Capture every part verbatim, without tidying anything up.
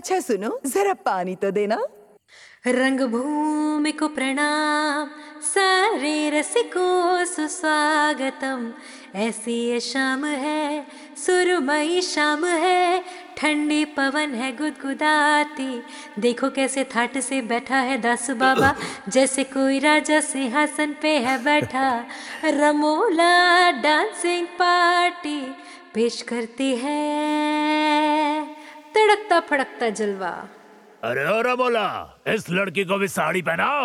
अच्छा सुनो, जरा पानी तो देना। रंगभूमि को प्रणाम, सारे रसिकों सुस्वागतम। ऐसी ये शाम है, सुरमई शाम है, ठंडी पवन है गुदगुदाती। देखो कैसे थाट से बैठा है दास बाबा, जैसे कोई राजा सिंहासन पे है बैठा। रमोला डांसिंग पार्टी पेश करती है तड़कता फड़कता जलवा। अरे ओ रमोला, इस लड़की को भी साड़ी पहनाओ।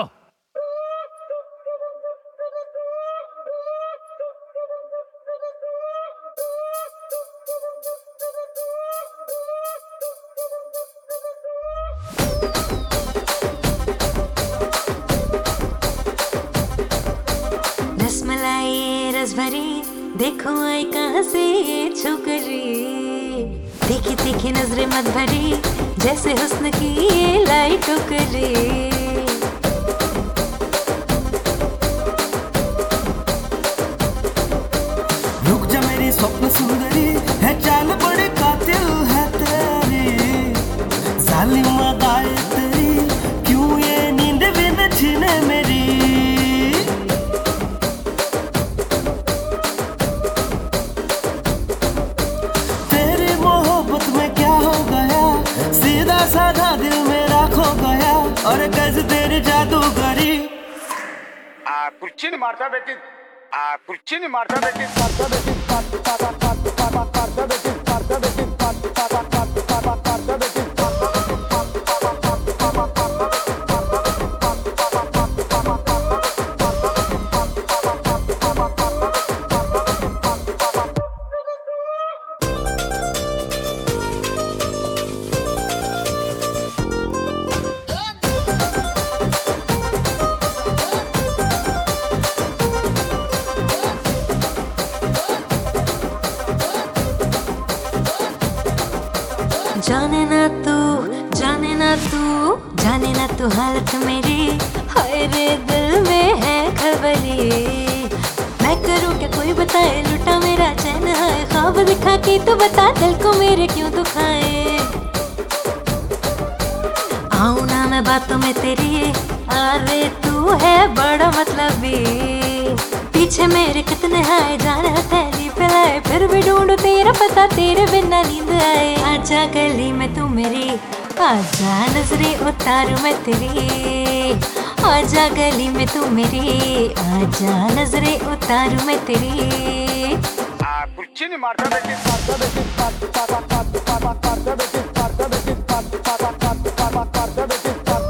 रसमलाई रस भरी, देखो आई कहाँ से ये छोकरी। देखी देखी नजरें मत भरी, जैसे हुस्न की ये लाई टोकरी। रुक जा मेरी स्वप्न सुंदरी, है चाल बड़े कातिल है तेरी। जालिम अदाए तेरी, क्यों ये नींद बिन छीने मेरी। तेरी मोहब्बत में क्या हो गया, सीधा साधा दिल मेरा खो गया। और कैसे तेरी जादूगरी। आ कुर्चीनी मारता बेटी, आ कुर्चीनी मारता बेटी, मारता बेटी, मारता बेटी, मारता बेटी, मारता बेटी, मारता बेटी। जाने ना तू, जाने ना तू, जाने ना तू हालत मेरी। हाय रे दिल में है खबरी, मैं करूँ क्या कोई बताए। लुटा मेरा चैन है, ख्वाब दिखा के तो बता दिल को मेरे क्यों दुखाए। आऊँ ना मैं बातों में तेरी, अरे तू है बड़ा मतलबी। पीछे मेरे कितने हाय जाने हथेली फैलाए, फिर भी ढूंढू तेरा पता, तेरे बिना नींद आए। आजा गली में तू मेरी, आजा नजरे उतारू मैं तेरी। आजा गली में तू मेरी, आजा नजरे उतारू मैं तेरी। आ कुर्चीनी मारता बेटी, मारता बेटी, मारता बेटी, मारता बेटी, मारता बेटी, मारता बेटी।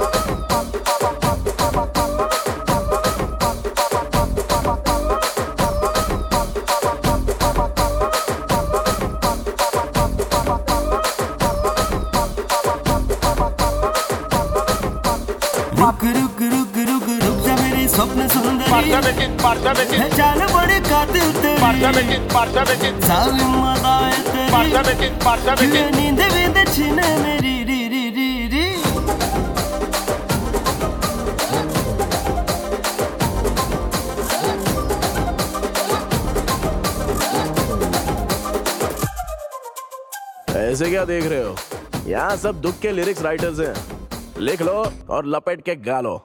रुक रुक रुक रुक रुक जा मेरी स्वप्न सुंदरी, मारता बेटी, मारता बेटी, है चाल बड़े कातिल तेरी। मारता बेटी, मारता बेटी, जालिम अदाए तेरी, मारता बेटी, मारता बेटी। क्यों नींद बिन छीने मेरी। री री री री ऐसे क्या देख रहे हो? यहाँ सब दुख के लिरिक्स राइटर्स हैं, लिख लो और लपेट के गा लो।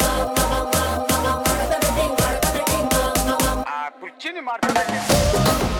आ कुर्चीनी मारता बेटी।